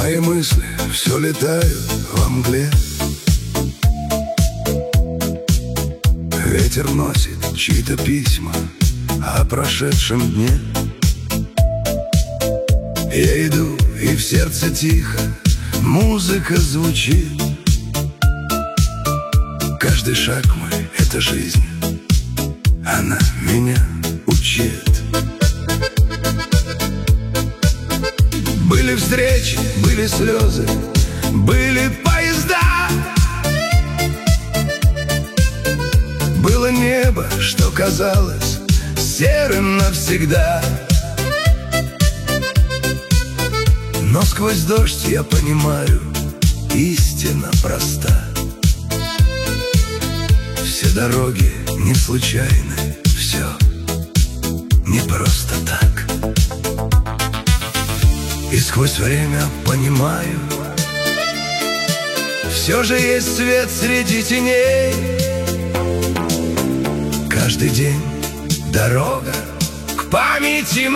Мои мысли все летают во мгле. Ветер носит чьи-то письма о прошедшем дне. Я иду, и в сердце тихо музыка звучит. Каждый шаг мой — это жизнь, она меня учит. Были встречи, были слезы, были поезда. Было небо, что казалось серым навсегда. Но сквозь дождь я понимаю, истина проста. Все дороги не случайны, все не просто так. И сквозь время понимаю, все же есть свет среди теней. Каждый день дорога к памяти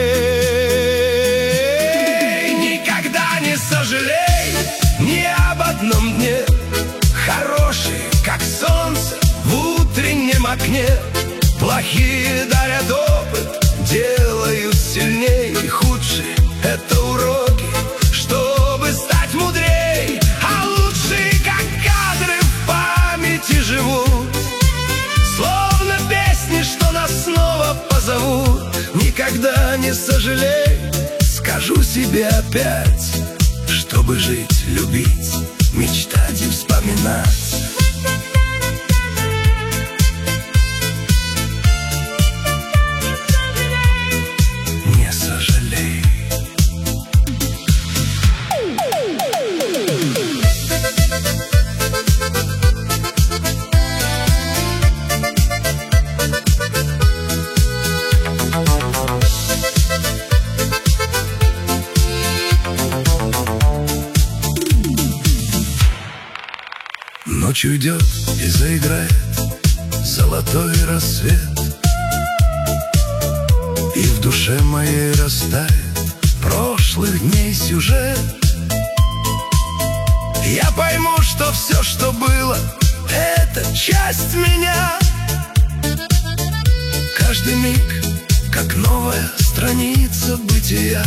моей. Никогда не сожалей ни об одном дне. Хорошие, как солнце в утреннем окне. Плохие дарят опыт, делают сильней. Худшие — это уроки, чтобы стать мудрей. А лучшие, как кадры, в памяти живут, словно песни, что нас снова позовут. Никогда не сожалей, скажу себе опять, чтобы жить, любить, мечтать и вспоминать. Не сожалей. Ночь уйдет и заиграет золотой рассвет, и в душе моей растает прошлых дней сюжет. Я пойму, что все, что было, это часть меня. Каждый миг, как новая страница бытия.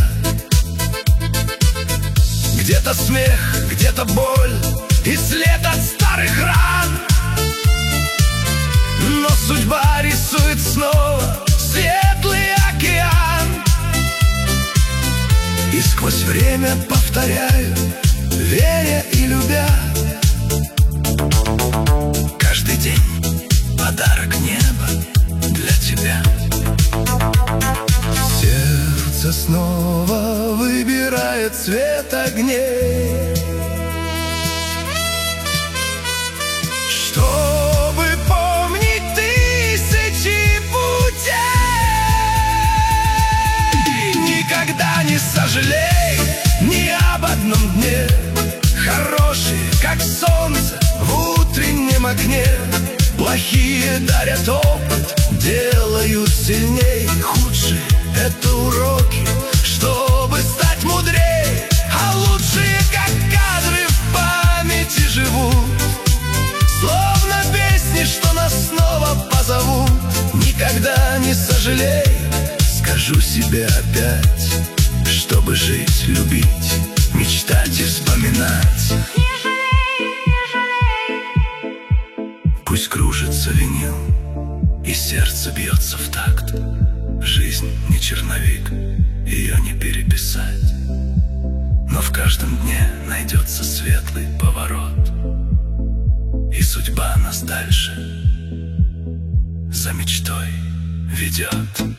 Где-то смех, где-то боль и след от старых ран. Но судьба рисует снова светлый океан. И сквозь время повторяю, веря и любя, каждый день подарок неба для тебя. Сердце снова выбирает цвет огней, чтобы помнить тысячи путей. Никогда не сожалей ни об одном дне. Хорошие, как солнце в утреннем окне. Плохие дарят опыт, делают сильней. Худшие — это уроки, чтобы стать мудрей. А лучшие, как кадры, в памяти живут, словно песни, что нас снова позовут. Никогда не сожалей, скажу себе опять, чтобы жить, любить, мечтать и вспоминать. Пусть кружится винил, и сердце бьется в такт. Жизнь не черновик, ее не переписать. Но в каждом дне найдется светлый поворот, и судьба нас дальше за мечтой ведет.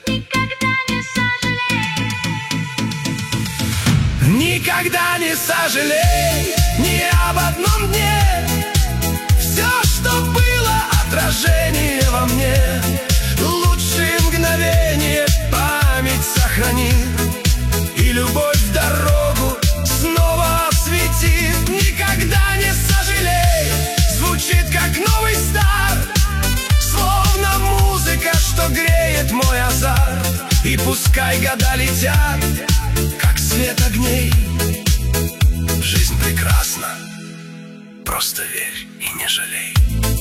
Никогда не сожалей ни об одном дне. Все, что было, отражение во мне. Лучшие мгновения память сохранит, и любовь в дорогу снова осветит. Никогда не сожалей, звучит как новый старт, словно музыка, что греет мой азарт. И пускай года летят, как свет огней, Жизнь прекрасна, просто верь и не жалей.